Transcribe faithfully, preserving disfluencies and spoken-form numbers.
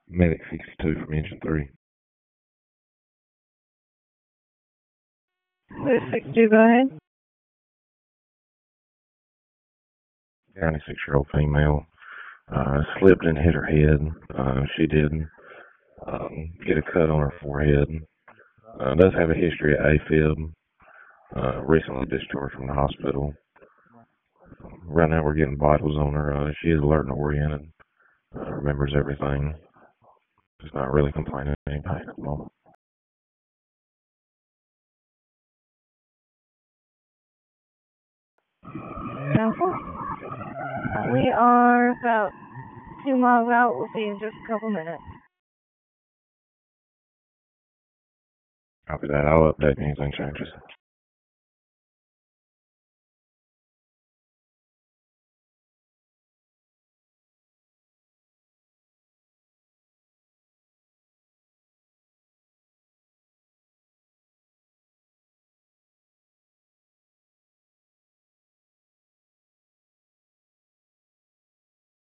Medic sixty-two from Engine three. sixty-two, go ahead. ninety-six-year-old female. Uh, slipped and hit her head. Uh, she did um, get a cut on her forehead. Uh, does have a history of AFib. Uh, recently discharged from the hospital. Right now we're getting vitals on her. Uh, she is alert and oriented. Uh, remembers everything. Just not really complaining of any pain at the moment. Council? We are about two miles out. We'll see you in just a couple minutes. Copy that. I'll update anything changes.